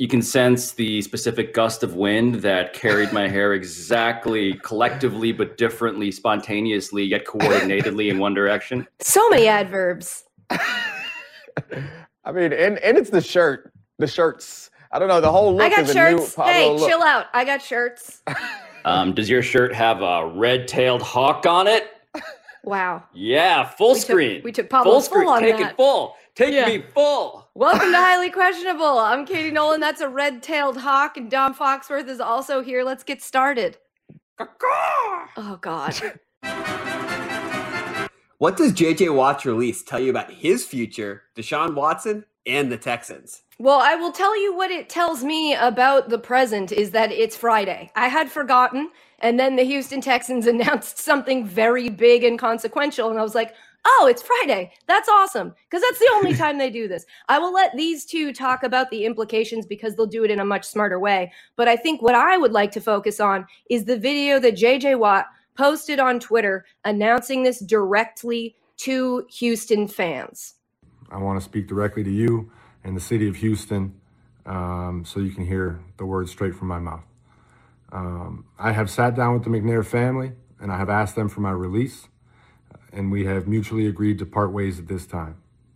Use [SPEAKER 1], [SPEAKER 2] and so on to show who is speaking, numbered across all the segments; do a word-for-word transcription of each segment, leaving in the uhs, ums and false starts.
[SPEAKER 1] you can sense the specific gust of wind that carried my hair exactly, collectively, but differently, spontaneously, yet coordinatedly in one direction.
[SPEAKER 2] So many adverbs.
[SPEAKER 3] I mean, and, and it's the shirt, the shirts. I don't know, the whole look
[SPEAKER 2] I got
[SPEAKER 3] is
[SPEAKER 2] shirts.
[SPEAKER 3] a new
[SPEAKER 2] Hey,
[SPEAKER 3] look.
[SPEAKER 2] chill out. I got shirts.
[SPEAKER 1] Um, does your shirt have a red-tailed hawk on it?
[SPEAKER 2] Wow.
[SPEAKER 1] Yeah, full
[SPEAKER 2] we
[SPEAKER 1] screen.
[SPEAKER 2] Took, we took Pablo
[SPEAKER 1] full
[SPEAKER 2] full
[SPEAKER 1] screen.
[SPEAKER 2] on
[SPEAKER 1] Take
[SPEAKER 2] that.
[SPEAKER 1] it full. Take
[SPEAKER 2] Yeah.
[SPEAKER 1] me full.
[SPEAKER 2] Welcome to Highly Questionable. I'm Katie Nolan. That's a red-tailed hawk, and Dom Foxworth is also here. Let's get started. Oh, God.
[SPEAKER 4] What does J J Watt's release tell you about his future, Deshaun Watson, and the Texans?
[SPEAKER 2] Well, I will tell you what it tells me about the present is that it's Friday. I had forgotten, and then the Houston Texans announced something very big and consequential, and I was like, oh, it's Friday. That's awesome, because that's the only time they do this. I will let these two talk about the implications because they'll do it in a much smarter way. But I think what I would like to focus on is the video that J J Watt posted on Twitter announcing this directly to Houston fans.
[SPEAKER 5] I want to speak directly to you and the city of Houston um, so you can hear the words straight from my mouth. Um, I have sat down with the McNair family and I have asked them for my release, and we have mutually agreed to part ways at this time.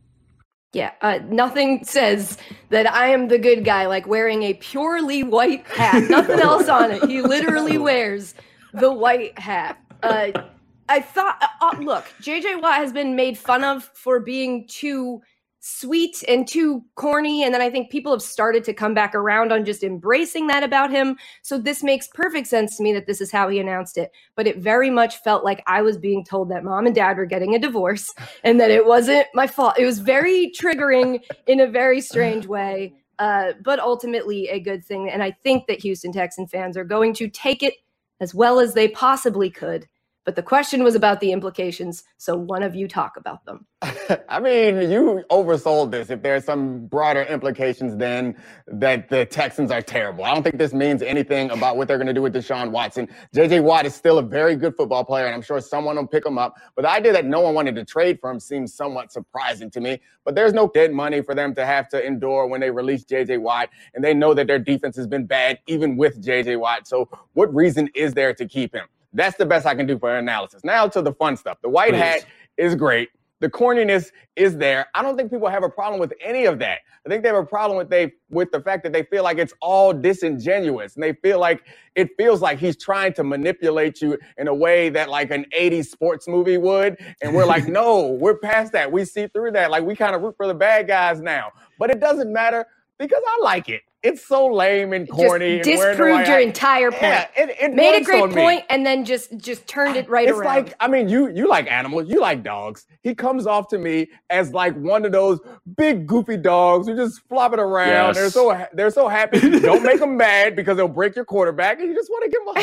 [SPEAKER 2] Yeah, uh, nothing says that I am the good guy like wearing a purely white hat. Nothing else on it. He literally wears the white hat. Uh, I thought, uh, look, J J Watt has been made fun of for being too sweet and too corny. And then I think people have started to come back around on just embracing that about him. So this makes perfect sense to me that this is how he announced it. But it very much felt like I was being told that mom and dad were getting a divorce and that it wasn't my fault. It was very triggering in a very strange way, uh, but ultimately a good thing. And I think that Houston Texan fans are going to take it as well as they possibly could. But the question was about the implications, so one of you talk about them.
[SPEAKER 3] I mean, you oversold this. If there's some broader implications then that the Texans are terrible. I don't think this means anything about what they're going to do with Deshaun Watson. J J Watt is still a very good football player, and I'm sure someone will pick him up. But the idea that no one wanted to trade for him seems somewhat surprising to me. But there's no dead money for them to have to endure when they release J J Watt, and they know that their defense has been bad even with J J Watt. So what reason is there to keep him? That's the best I can do for analysis. Now to the fun stuff. The white
[SPEAKER 1] Please.
[SPEAKER 3] hat is great. The corniness is there. I don't think people have a problem with any of that. I think they have a problem with they with the fact that they feel like it's all disingenuous. And they feel like it feels like he's trying to manipulate you in a way that like an eighties sports movie would. And we're like, no, we're past that. We see through that. Like we kind of root for the bad guys now. But it doesn't matter because I like it. It's so lame and corny.
[SPEAKER 2] Just
[SPEAKER 3] and
[SPEAKER 2] disproved your entire point.
[SPEAKER 3] Yeah, it, it
[SPEAKER 2] Made a
[SPEAKER 3] works
[SPEAKER 2] great
[SPEAKER 3] on me.
[SPEAKER 2] point and then just just turned it right
[SPEAKER 3] it's
[SPEAKER 2] around.
[SPEAKER 3] like, I mean, you you like animals, you like dogs. He comes off to me as like one of those big goofy dogs who just flopping around.
[SPEAKER 1] Yes.
[SPEAKER 3] They're so ha- they're so happy. Don't make them mad because they'll break your quarterback, and you just want to give them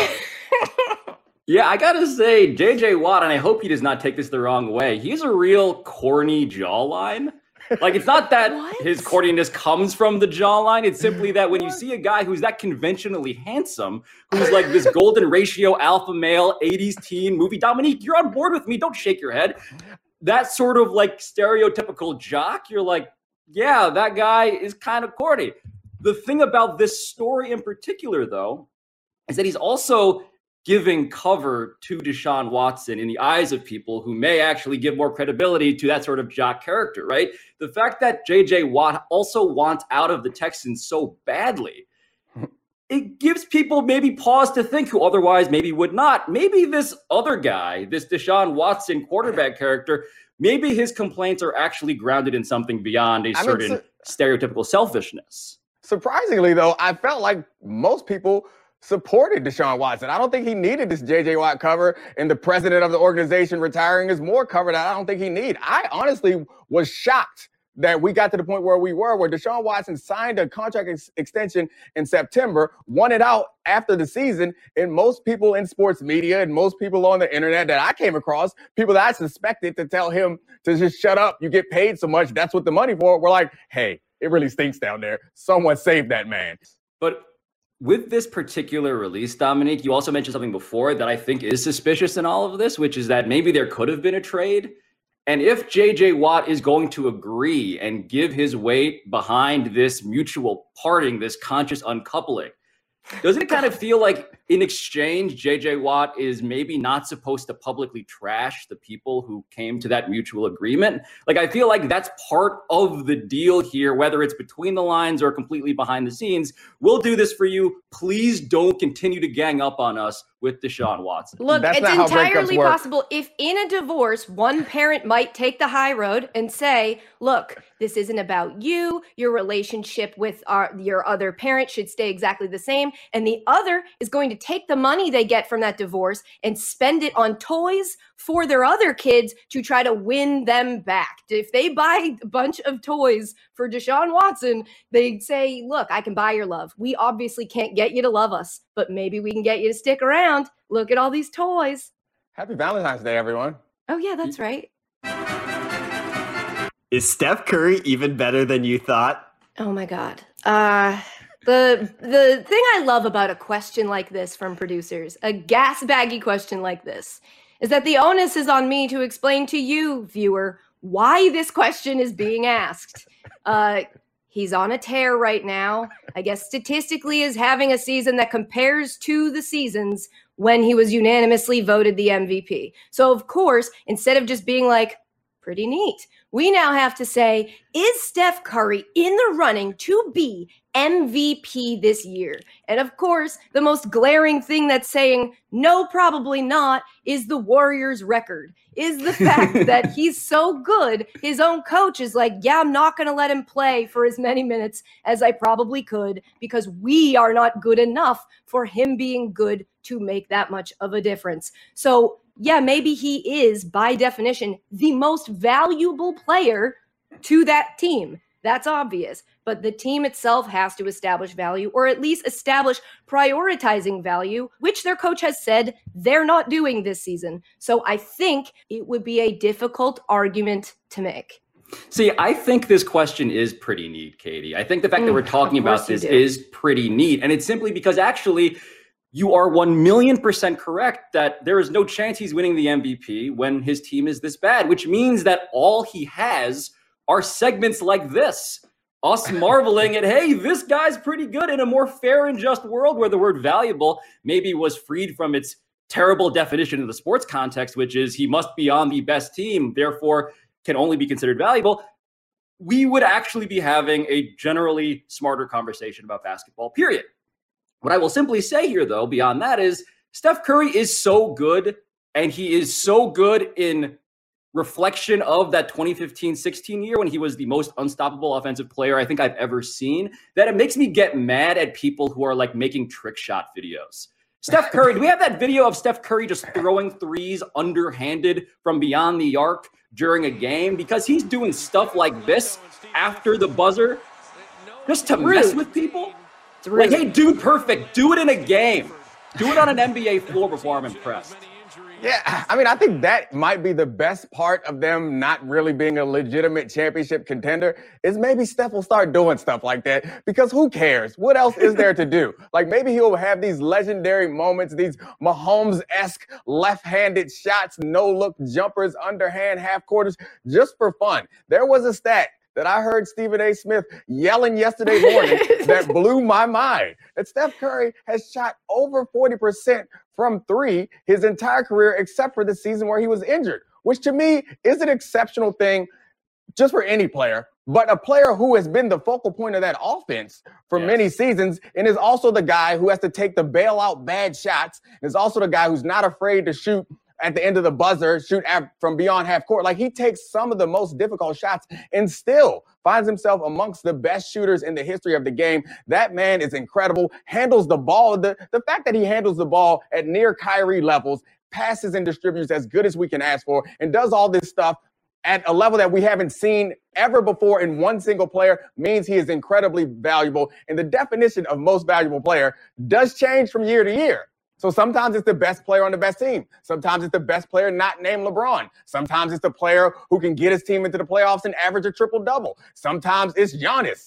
[SPEAKER 3] a hug.
[SPEAKER 1] Yeah, I gotta say, J J Watt, and I hope he does not take this the wrong way, he's a real corny jawline. Like, it's not that
[SPEAKER 2] What?
[SPEAKER 1] his corniness comes from the jawline. It's simply that when you see a guy who's that conventionally handsome, who's like this golden ratio alpha male eighties teen movie, Dominique, you're on board with me. Don't shake your head. That sort of like stereotypical jock, you're like, yeah, that guy is kind of corny. The thing about this story in particular, though, is that he's also giving cover to Deshaun Watson in the eyes of people who may actually give more credibility to that sort of jock character, right? The fact that J J Watt also wants out of the Texans so badly, it gives people maybe pause to think who otherwise maybe would not. Maybe this other guy, this Deshaun Watson quarterback character, maybe his complaints are actually grounded in something beyond a
[SPEAKER 3] I mean,
[SPEAKER 1] certain
[SPEAKER 3] so-
[SPEAKER 1] stereotypical selfishness.
[SPEAKER 3] Surprisingly, though, I felt like most people supported Deshaun Watson. I don't think he needed this J J Watt cover, and the president of the organization retiring is more cover that I don't think he need. I honestly was shocked that we got to the point where we were, where Deshaun Watson signed a contract ex- extension in September, won it out after the season, and most people in sports media and most people on the internet that I came across, people that I suspected to tell him to just shut up, you get paid so much, that's what the money for, were like, hey, it really stinks down there. Someone save that man.
[SPEAKER 1] But with this particular release, Dominique, you also mentioned something before that I think is suspicious in all of this, which is that maybe there could have been a trade. And if J J Watt is going to agree and give his weight behind this mutual parting, this conscious uncoupling, doesn't it kind of feel like in exchange, J J Watt is maybe not supposed to publicly trash the people who came to that mutual agreement? Like, I feel like that's part of the deal here, whether it's between the lines or completely behind the scenes. We'll do this for you. Please don't continue to gang up on us with Deshaun Watson.
[SPEAKER 2] Look,
[SPEAKER 3] That's
[SPEAKER 2] it's
[SPEAKER 3] not how
[SPEAKER 2] entirely
[SPEAKER 3] breakups work.
[SPEAKER 2] possible if in a divorce, one parent might take the high road and say, look, this isn't about you. Your relationship with our, your other parent should stay exactly the same. And the other is going to take the money they get from that divorce and spend it on toys for their other kids to try to win them back. If they buy a bunch of toys for Deshaun Watson, they say, look, I can buy your love. We obviously can't get you to love us, but maybe we can get you to stick around. Look at all these toys.
[SPEAKER 3] Happy Valentine's Day, everyone.
[SPEAKER 2] Oh, yeah, that's right.
[SPEAKER 4] Is Steph Curry even better than you thought?
[SPEAKER 2] Oh, my God. Uh, the the thing I love about a question like this from producers, a gas baggy question like this, is that the onus is on me to explain to you, viewer, why this question is being asked. Uh, he's on a tear right now. I guess statistically is having a season that compares to the seasons when he was unanimously voted the M V P. So, of course, instead of just being like, pretty neat, we now have to say, is Steph Curry in the running to be M V P this year? And of course, the most glaring thing that's saying, no, probably not, is the Warriors' record, is the fact that he's so good, his own coach is like, yeah, I'm not going to let him play for as many minutes as I probably could because we are not good enough for him being good to make that much of a difference. So, yeah, maybe he is, by definition, the most valuable player to that team. That's obvious. But the team itself has to establish value, or at least establish prioritizing value, which their coach has said they're not doing this season. So I think it would be a difficult argument to make.
[SPEAKER 1] See, I think this question is pretty neat, Katie. I think the fact mm, that we're talking about this is pretty neat. And it's simply because actually you are one million percent correct that there is no chance he's winning the M V P when his team is this bad, which means that all he has are segments like this. Us marveling at, hey, this guy's pretty good in a more fair and just world where the word valuable maybe was freed from its terrible definition in the sports context, which is he must be on the best team, therefore can only be considered valuable. We would actually be having a generally smarter conversation about basketball, period. What I will simply say here, though, beyond that is Steph Curry is so good, and he is so good in reflection of that twenty fifteen sixteen year when he was the most unstoppable offensive player I think I've ever seen, that it makes me get mad at people who are like making trick shot videos. Steph Curry, do we have that video of Steph Curry just throwing threes underhanded from beyond the arc during a game? Because he's doing stuff like this after the buzzer just to
[SPEAKER 2] Rude.
[SPEAKER 1] mess with people. Like, hey, dude, perfect. Do it in a game. Do it on an N B A floor before I'm impressed.
[SPEAKER 3] Yeah, I mean, I think that might be the best part of them not really being a legitimate championship contender is maybe Steph will start doing stuff like that because who cares? What else is there to do? Like maybe he'll have these legendary moments, these Mahomes-esque left-handed shots, no-look jumpers, underhand half-quarters, just for fun. There was a stat that I heard Stephen A. Smith yelling yesterday morning that blew my mind. That Steph Curry has shot over forty percent from three his entire career, except for the season where he was injured, which to me is an exceptional thing just for any player, but a player who has been the focal point of that offense for yes. many seasons and is also the guy who has to take the bailout bad shots, and is also the guy who's not afraid to shoot at the end of the buzzer, shoot at, from beyond half court. Like he takes some of the most difficult shots and still finds himself amongst the best shooters in the history of the game. That man is incredible, handles the ball. The, the fact that he handles the ball at near Kyrie levels, passes and distributes as good as we can ask for, and does all this stuff at a level that we haven't seen ever before in one single player means he is incredibly valuable. And the definition of most valuable player does change from year to year. So sometimes it's the best player on the best team. Sometimes it's the best player not named LeBron. Sometimes it's the player who can get his team into the playoffs and average a triple-double. Sometimes it's Giannis.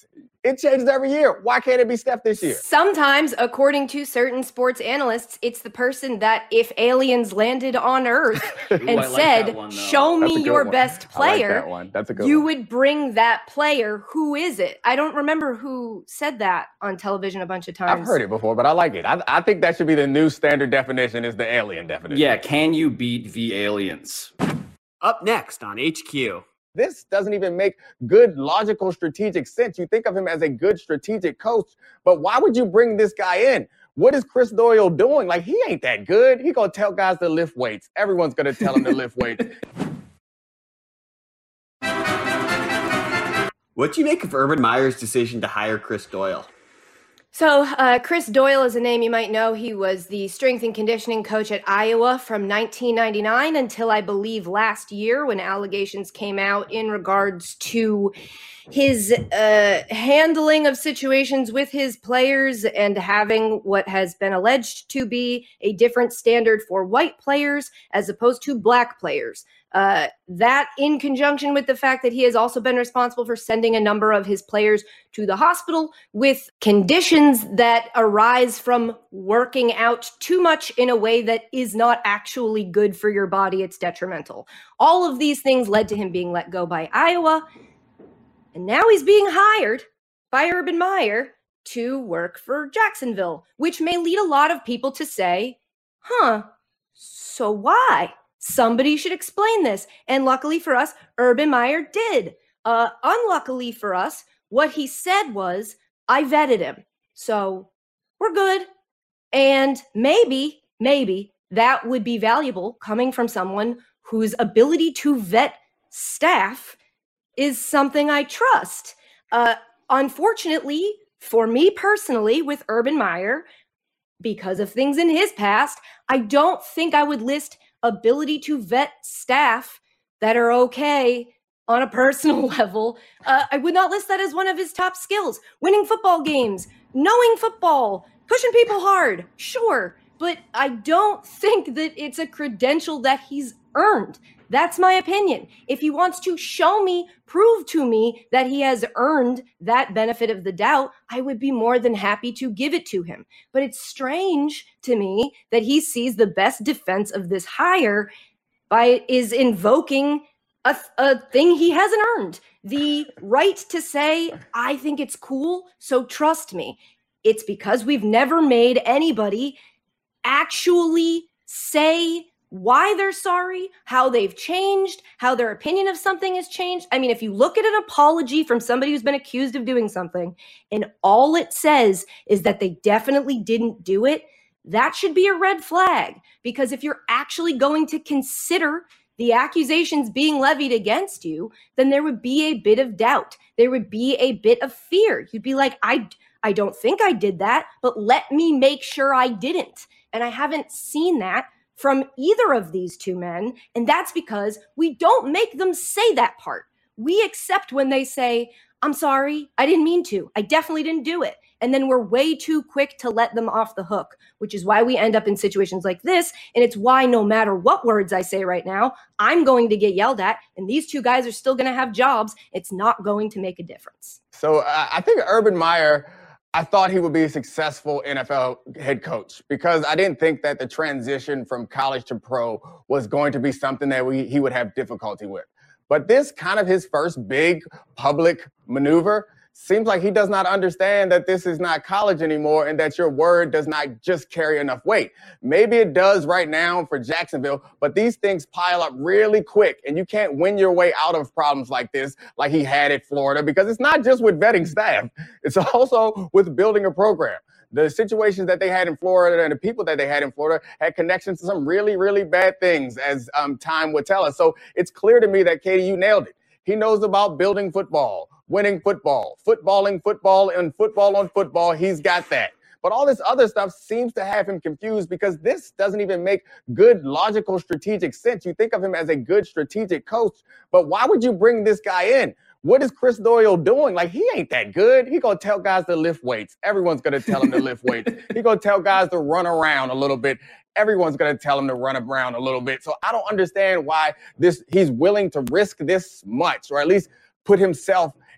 [SPEAKER 3] It changes every year. Why can't it be Steph this year?
[SPEAKER 2] Sometimes, according to certain sports analysts, it's the person that if aliens landed on Earth and
[SPEAKER 1] Ooh, I like
[SPEAKER 2] said,
[SPEAKER 1] that one, though.
[SPEAKER 2] show
[SPEAKER 3] That's a
[SPEAKER 2] me
[SPEAKER 3] good
[SPEAKER 2] your
[SPEAKER 3] one.
[SPEAKER 2] best
[SPEAKER 3] I like
[SPEAKER 2] player,
[SPEAKER 3] that one. That's a good
[SPEAKER 2] you
[SPEAKER 3] one.
[SPEAKER 2] would bring that player. Who is it? I don't remember who said that on television a bunch of times.
[SPEAKER 3] I've heard it before, but I like it. I, I think that should be the new standard definition is the alien definition.
[SPEAKER 1] Yeah, can you beat the aliens?
[SPEAKER 4] Up next on H Q.
[SPEAKER 3] This doesn't even make good, logical, strategic sense. You think of him as a good strategic coach, but why would you bring this guy in? What is Chris Doyle doing? Like, he ain't that good. He gonna tell guys to lift weights. Everyone's gonna tell him to lift weights.
[SPEAKER 4] What do you make of Urban Meyer's decision to hire Chris Doyle?
[SPEAKER 2] So, uh, Chris Doyle is a name you might know. He was the strength and conditioning coach at Iowa from nineteen ninety-nine until I believe last year when allegations came out in regards to his uh, handling of situations with his players and having what has been alleged to be a different standard for white players as opposed to black players. Uh, that in conjunction with the fact that he has also been responsible for sending a number of his players to the hospital with conditions that arise from working out too much in a way that is not actually good for your body. It's detrimental. All of these things led to him being let go by Iowa. And now he's being hired by Urban Meyer to work for Jacksonville, which may lead a lot of people to say, huh, so why? Somebody should explain this. And luckily for us, Urban Meyer did. Uh, unluckily for us, what he said was, I vetted him. So we're good. And maybe, maybe that would be valuable coming from someone whose ability to vet staff is something I trust. Uh, unfortunately, for me personally, with Urban Meyer, because of things in his past, I don't think I would list ability to vet staff that are okay on a personal level. Uh, I would not list that as one of his top skills. Winning football games, knowing football, pushing people hard, sure. But I don't think that it's a credential that he's earned. That's my opinion. If he wants to show me, prove to me that he has earned that benefit of the doubt, I would be more than happy to give it to him. But it's strange to me that he sees the best defense of this hire by is invoking a, a thing he hasn't earned. The right to say, I think it's cool, so trust me. It's because we've never made anybody actually say why they're sorry, how they've changed, how their opinion of something has changed. I mean, if you look at an apology from somebody who's been accused of doing something, and all it says is that they definitely didn't do it, that should be a red flag. Because if you're actually going to consider the accusations being levied against you, then there would be a bit of doubt. There would be a bit of fear. You'd be like, I, I don't think I did that, but let me make sure I didn't. And I haven't seen that from either of these two men, and that's because we don't make them say that part. We accept when they say, I'm sorry, I didn't mean to. I definitely didn't do it. And then we're way too quick to let them off the hook, which is why we end up in situations like this. And it's why no matter what words I say right now, I'm going to get yelled at, and these two guys are still going to have jobs. It's not going to make a difference.
[SPEAKER 3] So uh, I think Urban Meyer, I thought he would be a successful N F L head coach because I didn't think that the transition from college to pro was going to be something that we, he would have difficulty with. But this kind of his first big public maneuver seems like he does not understand that this is not college anymore and that your word does not just carry enough weight. Maybe it does right now for Jacksonville, but these things pile up really quick and you can't win your way out of problems like this, like he had at Florida, because it's not just with vetting staff. It's also with building a program. The situations that they had in Florida and the people that they had in Florida had connections to some really, really bad things, as um, time would tell us. So it's clear to me that, Katie, you nailed it. He knows about building football, winning football, footballing football, and football on football. He's got that. But all this other stuff seems to have him confused because this doesn't even make good, logical, strategic sense. You think of him as a good strategic coach, but why would you bring this guy in? What is Chris Doyle doing? Like, he ain't that good. He gonna tell guys to lift weights. Everyone's gonna tell him to lift weights. He gonna tell guys to run around a little bit. Everyone's gonna tell him to run around a little bit. So I don't understand why this he's willing to risk this much, or at least put himself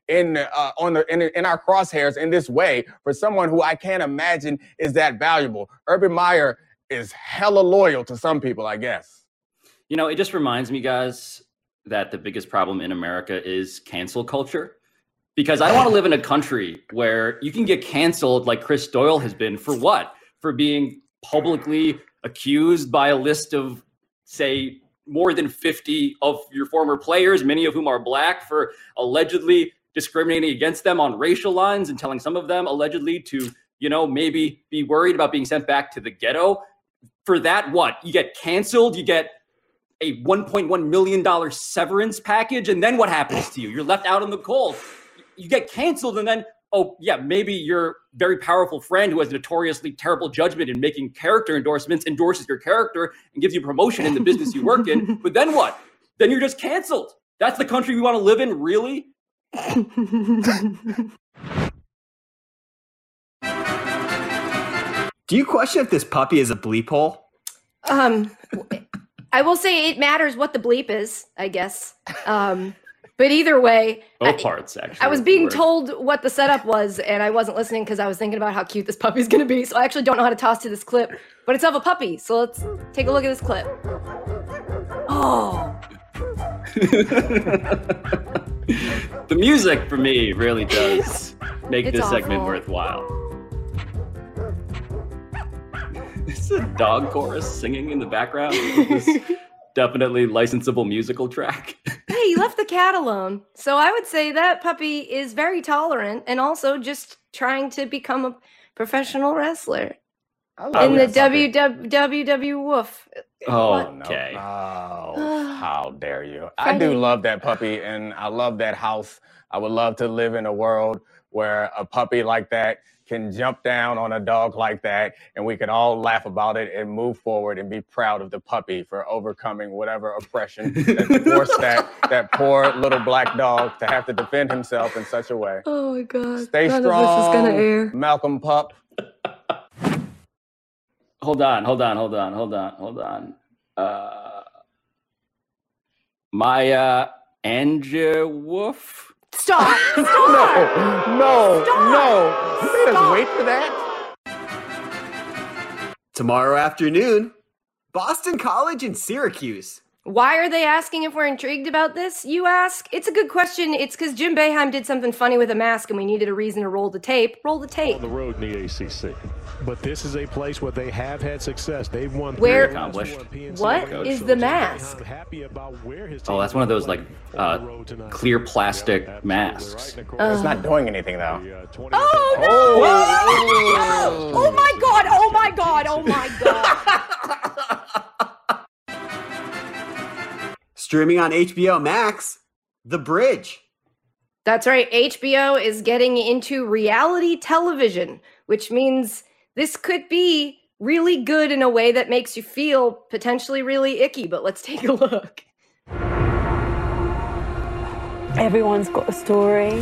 [SPEAKER 3] in uh, on the in, in our crosshairs in this way for someone who I can't imagine is that valuable. Urban Meyer is hella loyal to some people, I guess.
[SPEAKER 1] You know, it just reminds me, guys, that the biggest problem in America is cancel culture. Because I don't want to live in a country where you can get canceled like Chris Doyle has been for what? For being publicly accused by a list of, say, more than fifty of your former players, many of whom are black, for allegedly discriminating against them on racial lines and telling some of them allegedly to, you know, maybe be worried about being sent back to the ghetto. For that, what? You get canceled, you get a one point one million dollars severance package, and then what happens to you? You're left out in the cold. You get canceled, and then, oh, yeah, maybe your very powerful friend who has notoriously terrible judgment in making character endorsements endorses your character and gives you promotion in the business you work in. But then what? Then you're just canceled. That's the country we want to live in, really?
[SPEAKER 4] Do you question if this puppy is a bleep hole?
[SPEAKER 2] Um, I will say it matters what the bleep is, I guess. Um, but either way,
[SPEAKER 1] Both
[SPEAKER 2] I,
[SPEAKER 1] parts, actually.
[SPEAKER 2] I was being told what the setup was, and I wasn't listening because I was thinking about how cute this puppy's going to be. So I actually don't know how to toss to this clip, but it's of a puppy. So let's take a look at this clip. Oh.
[SPEAKER 1] The music for me really does make
[SPEAKER 2] It's
[SPEAKER 1] this
[SPEAKER 2] awful.
[SPEAKER 1] segment worthwhile. It's a dog chorus singing in the background. This definitely licensable musical track.
[SPEAKER 2] Hey, you left the cat alone. So I would say that puppy is very tolerant and also just trying to become a professional wrestler in the W W W Woof.
[SPEAKER 1] Oh,
[SPEAKER 3] No.
[SPEAKER 1] okay.
[SPEAKER 3] Oh, how dare you. I do love that puppy, and I love that house. I would love to live in a world where a puppy like that can jump down on a dog like that, and we can all laugh about it and move forward and be proud of the puppy for overcoming whatever oppression that forced that, that poor little black dog to have to defend himself in such a way.
[SPEAKER 2] Oh my God.
[SPEAKER 3] Stay
[SPEAKER 2] None
[SPEAKER 3] strong,
[SPEAKER 2] of this is gonna air.
[SPEAKER 3] Malcolm Pup.
[SPEAKER 1] Hold on, hold on, hold on, hold on, hold on. Uh, Maya Angelou?
[SPEAKER 2] Stop!
[SPEAKER 3] No,
[SPEAKER 2] Stop!
[SPEAKER 3] no,
[SPEAKER 2] Stop!
[SPEAKER 3] no. You made us
[SPEAKER 2] Stop!
[SPEAKER 3] wait for that?
[SPEAKER 4] Tomorrow afternoon, Boston College and Syracuse.
[SPEAKER 2] Why are they asking if we're intrigued about this, you ask? It's a good question. It's because Jim Boeheim did something funny with a mask and we needed a reason to roll the tape. Roll the tape.
[SPEAKER 6] On the road in the A C C. But this is a place where they have had success. They've won
[SPEAKER 2] Where-
[SPEAKER 6] three of the last four P N C
[SPEAKER 2] What
[SPEAKER 6] games.
[SPEAKER 2] is
[SPEAKER 6] So
[SPEAKER 2] the
[SPEAKER 6] Jim
[SPEAKER 2] mask?
[SPEAKER 6] Boeheim happy about where his
[SPEAKER 1] Oh,
[SPEAKER 6] team
[SPEAKER 1] that's one of those like
[SPEAKER 6] on
[SPEAKER 1] uh,
[SPEAKER 6] the road tonight.
[SPEAKER 1] clear plastic
[SPEAKER 6] Yeah, absolutely
[SPEAKER 1] masks.
[SPEAKER 6] right. And of course,
[SPEAKER 2] Uh,
[SPEAKER 3] It's not doing anything, though.
[SPEAKER 6] the, uh, twenty
[SPEAKER 2] Oh, no!
[SPEAKER 3] Oh.
[SPEAKER 2] Oh my God! Oh my God! Oh my God!
[SPEAKER 4] Streaming on H B O Max, The Bridge.
[SPEAKER 2] That's right. H B O is getting into reality television, which means this could be really good in a way that makes you feel potentially really icky. But let's take a look.
[SPEAKER 7] Everyone's got a story.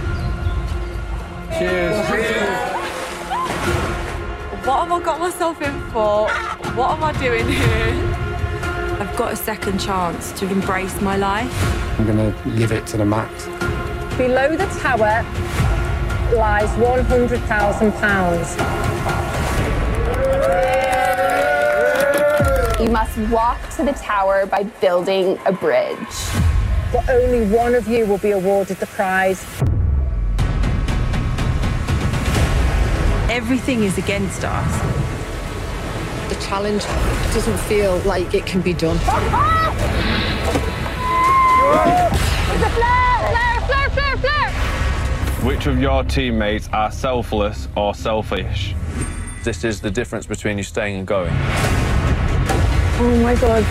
[SPEAKER 8] What have I got myself in for? What am I doing here?
[SPEAKER 7] I've got a second chance to embrace my life.
[SPEAKER 9] I'm going to live it to the max.
[SPEAKER 10] Below the tower lies one hundred thousand pounds.
[SPEAKER 11] You must walk to the tower by building a bridge.
[SPEAKER 10] But only one of you will be awarded the prize.
[SPEAKER 7] Everything is against us.
[SPEAKER 12] The challenge doesn't feel like it can be done.
[SPEAKER 13] Which of your teammates are selfless or selfish? This is the difference between you staying and going.
[SPEAKER 10] Oh my God.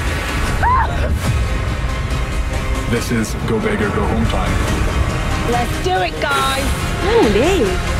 [SPEAKER 5] This is go big or go home time.
[SPEAKER 10] Let's do it, guys.
[SPEAKER 2] Holy.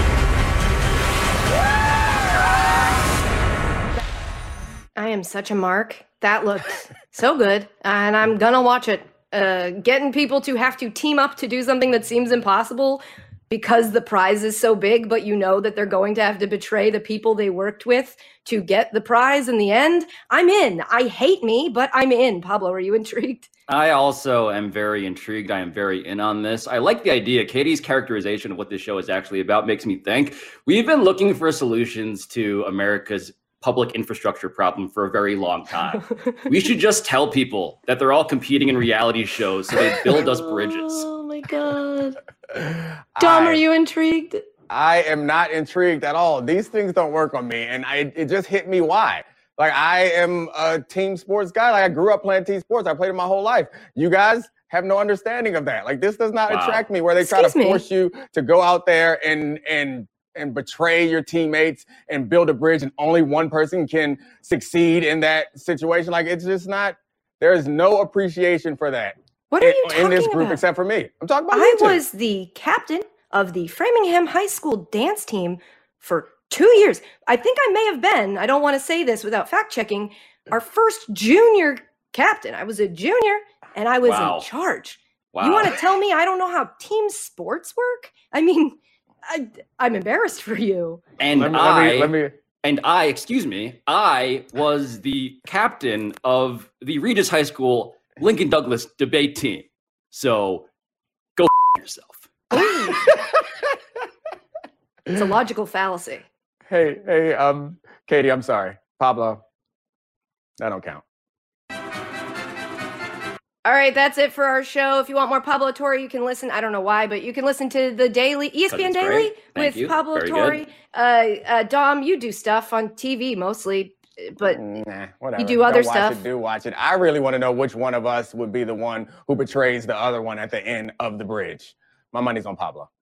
[SPEAKER 2] I am such a mark. That looked so good, and I'm gonna watch it. Uh, getting people to have to team up to do something that seems impossible because the prize is so big, but you know that they're going to have to betray the people they worked with to get the prize in the end. I'm in. I hate me, but I'm in. Pablo, are you intrigued?
[SPEAKER 1] I also am very intrigued. I am very in on this. I like the idea. Katie's characterization of what this show is actually about makes me think. We've been looking for solutions to America's public infrastructure problem for a very long time. We should just tell people that they're all competing in reality shows so they build us bridges.
[SPEAKER 2] Oh my God. Dom,
[SPEAKER 3] I,
[SPEAKER 2] are you intrigued?
[SPEAKER 3] I am not intrigued at all. These things don't work on me. And I, it just hit me why. Like, I am a team sports guy. Like, I grew up playing team sports. I played it my whole life. You guys have no understanding of that. Like, this does not wow. attract me, where they try
[SPEAKER 2] Excuse
[SPEAKER 3] to
[SPEAKER 2] me.
[SPEAKER 3] force you to go out there and and and betray your teammates and build a bridge, and only one person can succeed in that situation. Like, it's just not, there is no appreciation for that.
[SPEAKER 2] What are
[SPEAKER 3] in,
[SPEAKER 2] you talking
[SPEAKER 3] in this group
[SPEAKER 2] about?
[SPEAKER 3] except for me? I'm talking about
[SPEAKER 2] I
[SPEAKER 3] you two.
[SPEAKER 2] was the captain of the Framingham High School dance team for two years. I think I may have been, I don't want to say this without fact checking, our first junior captain. I was a junior and I was
[SPEAKER 1] Wow.
[SPEAKER 2] in charge.
[SPEAKER 1] Wow.
[SPEAKER 2] You want to tell me I don't know how team sports work? I mean, I, I'm embarrassed for you.
[SPEAKER 1] And
[SPEAKER 3] Let me-
[SPEAKER 1] I,
[SPEAKER 3] let me- let me-
[SPEAKER 1] and I, excuse me, I was the captain of the Regis High School Lincoln Douglas debate team. So go f- yourself.
[SPEAKER 2] It's a logical fallacy.
[SPEAKER 3] Hey, hey, um, Katie, I'm sorry. Pablo, that don't count.
[SPEAKER 2] All right, that's it for our show. If you want more Pablo Torre, you can listen. I don't know why, but you can listen to the Daily E S P N
[SPEAKER 1] That's
[SPEAKER 2] Daily
[SPEAKER 1] great. Thank
[SPEAKER 2] with
[SPEAKER 1] you.
[SPEAKER 2] Pablo
[SPEAKER 1] Very
[SPEAKER 2] Torre.
[SPEAKER 1] good.
[SPEAKER 2] Uh, uh, Dom, you do stuff on T V mostly, but
[SPEAKER 3] Nah, whatever.
[SPEAKER 2] you do other
[SPEAKER 3] Don't
[SPEAKER 2] stuff.
[SPEAKER 3] Watch it, do watch it. I really want to know which one of us would be the one who betrays the other one at the end of the bridge. My money's on Pablo.